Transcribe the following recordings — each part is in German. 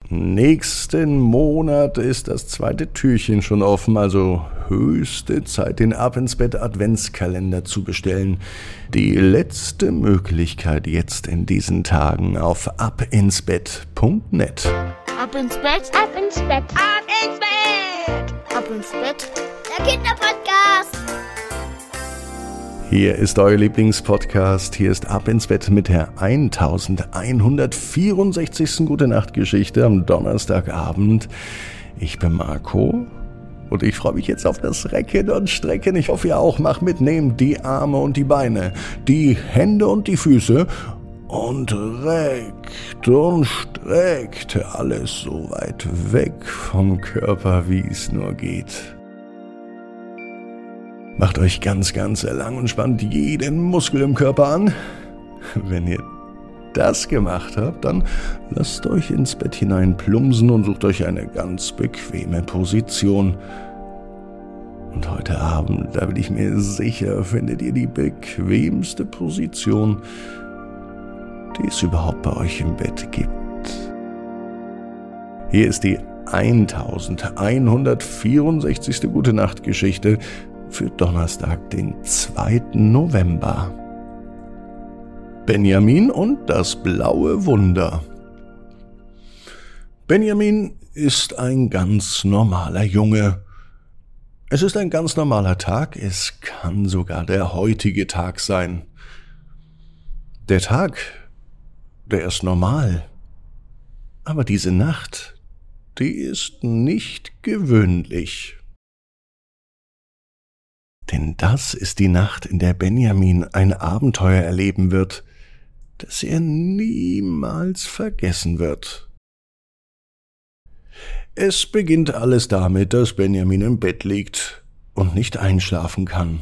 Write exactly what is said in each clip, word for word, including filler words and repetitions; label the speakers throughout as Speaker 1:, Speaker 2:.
Speaker 1: Nächsten Monat ist das zweite Türchen schon offen, also höchste Zeit, den Ab ins Bett Adventskalender zu bestellen. Die letzte Möglichkeit jetzt in diesen Tagen auf abinsbett punkt net.
Speaker 2: Ab ins Bett, ab ins Bett, ab ins Bett, ab ins Bett, der Kinderpodcast.
Speaker 1: Hier ist euer Lieblingspodcast, hier ist Ab ins Bett mit der elfhundertvierundsechzigsten Gute-Nacht-Geschichte am Donnerstagabend. Ich bin Marco und ich freue mich jetzt auf das Recken und Strecken. Ich hoffe, ihr auch. Macht mit, nehmt die Arme und die Beine, die Hände und die Füße und reckt und streckt alles so weit weg vom Körper, wie es nur geht. Macht euch ganz, ganz lang und spannt jeden Muskel im Körper an. Wenn ihr das gemacht habt, dann lasst euch ins Bett hinein plumpsen und sucht euch eine ganz bequeme Position. Und heute Abend, da bin ich mir sicher, findet ihr die bequemste Position, die es überhaupt bei euch im Bett gibt. Hier ist die elfhundertvierundsechzigste Gute-Nacht-Geschichte für Donnerstag, den zweiten November. Benjamin und das blaue Wunder. Benjamin ist ein ganz normaler Junge. Es ist ein ganz normaler Tag, es kann sogar der heutige Tag sein. Der Tag, der ist normal. Aber diese Nacht, die ist nicht gewöhnlich. Denn das ist die Nacht, in der Benjamin ein Abenteuer erleben wird, das er niemals vergessen wird. Es beginnt alles damit, dass Benjamin im Bett liegt und nicht einschlafen kann.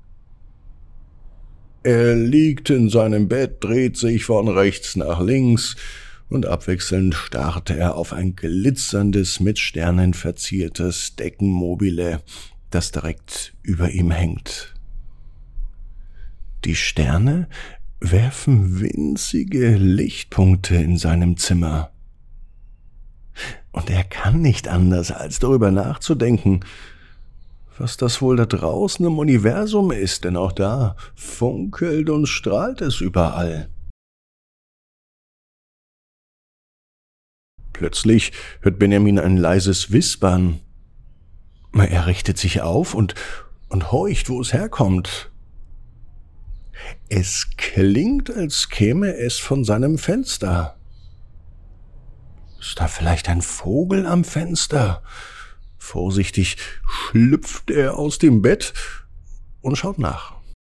Speaker 1: Er liegt in seinem Bett, dreht sich von rechts nach links und abwechselnd starrt er auf ein glitzerndes, mit Sternen verziertes Deckenmobile, das direkt über ihm hängt. Die Sterne werfen winzige Lichtpunkte in seinem Zimmer. Und er kann nicht anders, als darüber nachzudenken, was das wohl da draußen im Universum ist, denn auch da funkelt und strahlt es überall. Plötzlich hört Benjamin ein leises Wispern. Er richtet sich auf und, und horcht, wo es herkommt. Es klingt, als käme es von seinem Fenster. Ist da vielleicht ein Vogel am Fenster? Vorsichtig schlüpft er aus dem Bett und schaut nach.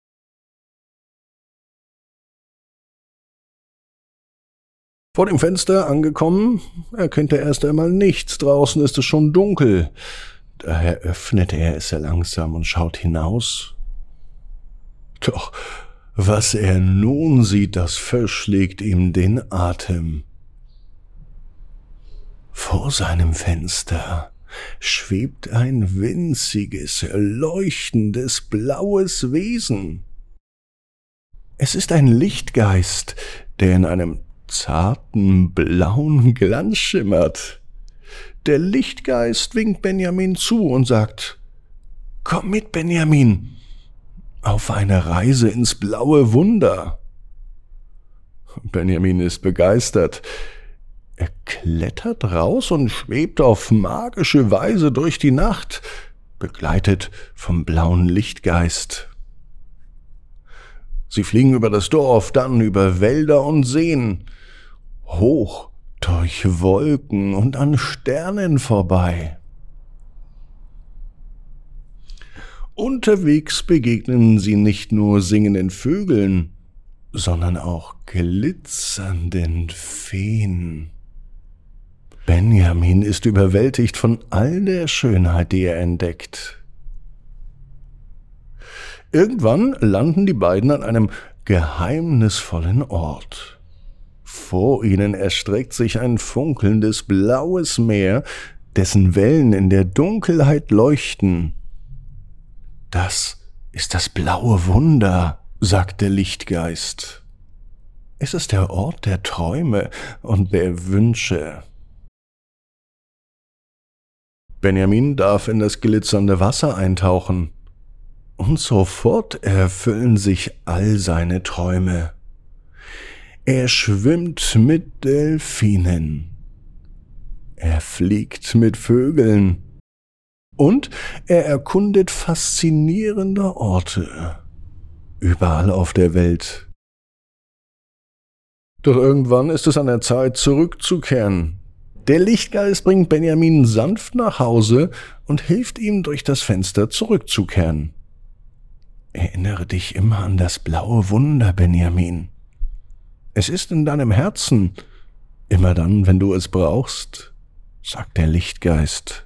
Speaker 1: Vor dem Fenster angekommen, erkennt er erst einmal nichts. Draußen ist es schon dunkel. Daher öffnet er es langsam und schaut hinaus. Doch was er nun sieht, das verschlägt ihm den Atem. Vor seinem Fenster schwebt ein winziges, leuchtendes, blaues Wesen. Es ist ein Lichtgeist, der in einem zarten, blauen Glanz schimmert. Der Lichtgeist winkt Benjamin zu und sagt: »Komm mit, Benjamin, auf eine Reise ins blaue Wunder.« Benjamin ist begeistert. Er klettert raus und schwebt auf magische Weise durch die Nacht, begleitet vom blauen Lichtgeist. Sie fliegen über das Dorf, dann über Wälder und Seen, hoch durch Wolken und an Sternen vorbei. Unterwegs begegnen sie nicht nur singenden Vögeln, sondern auch glitzernden Feen. Benjamin ist überwältigt von all der Schönheit, die er entdeckt. Irgendwann landen die beiden an einem geheimnisvollen Ort. Vor ihnen erstreckt sich ein funkelndes blaues Meer, dessen Wellen in der Dunkelheit leuchten. »Das ist das blaue Wunder«, sagt der Lichtgeist. »Es ist der Ort der Träume und der Wünsche.« Benjamin darf in das glitzernde Wasser eintauchen. Und sofort erfüllen sich all seine Träume. Er schwimmt mit Delfinen. Er fliegt mit Vögeln. Und er erkundet faszinierende Orte. Überall auf der Welt. Doch irgendwann ist es an der Zeit, zurückzukehren. Der Lichtgeist bringt Benjamin sanft nach Hause und hilft ihm, durch das Fenster zurückzukehren. Erinnere dich immer an das blaue Wunder, Benjamin. Es ist in deinem Herzen, immer dann, wenn du es brauchst, sagt der Lichtgeist.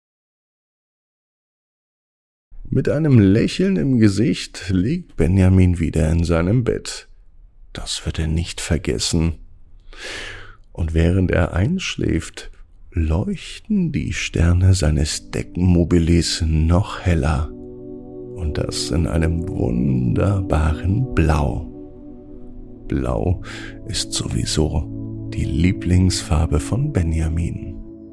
Speaker 1: Mit einem Lächeln im Gesicht liegt Benjamin wieder in seinem Bett. Das wird er nicht vergessen. Und während er einschläft, leuchten die Sterne seines Deckenmobilis noch heller. Und das in einem wunderbaren Blau. Blau ist sowieso die Lieblingsfarbe von Benjamin.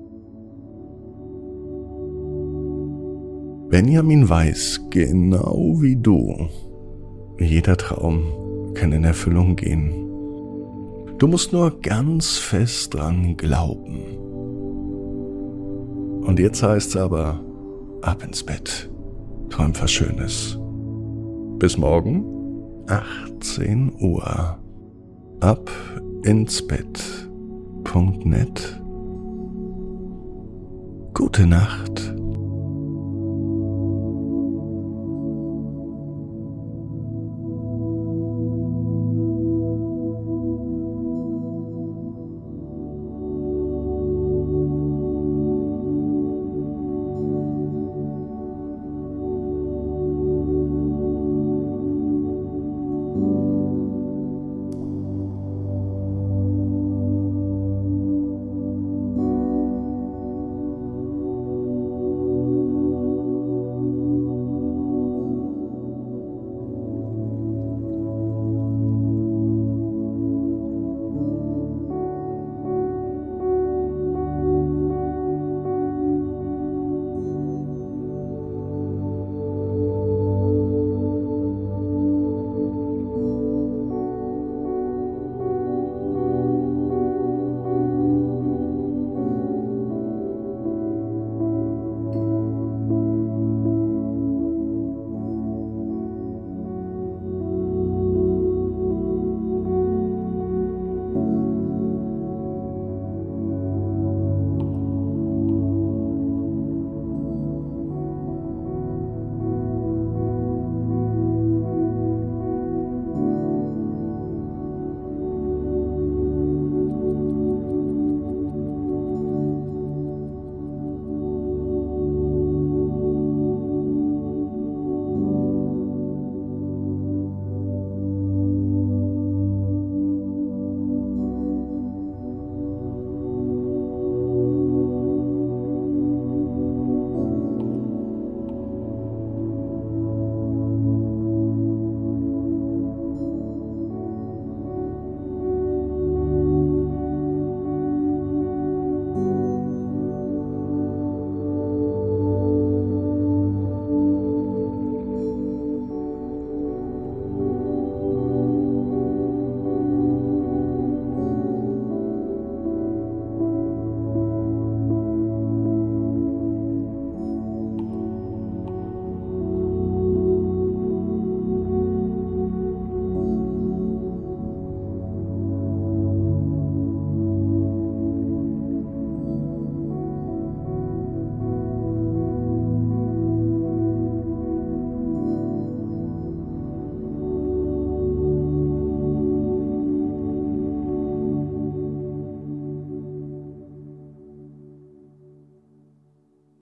Speaker 1: Benjamin weiß, genau wie du, jeder Traum kann in Erfüllung gehen. Du musst nur ganz fest dran glauben. Und jetzt heißt's aber, ab ins Bett. Träum was Schönes. Bis morgen, achtzehn Uhr. Ab ins Bett Punkt net. Gute Nacht.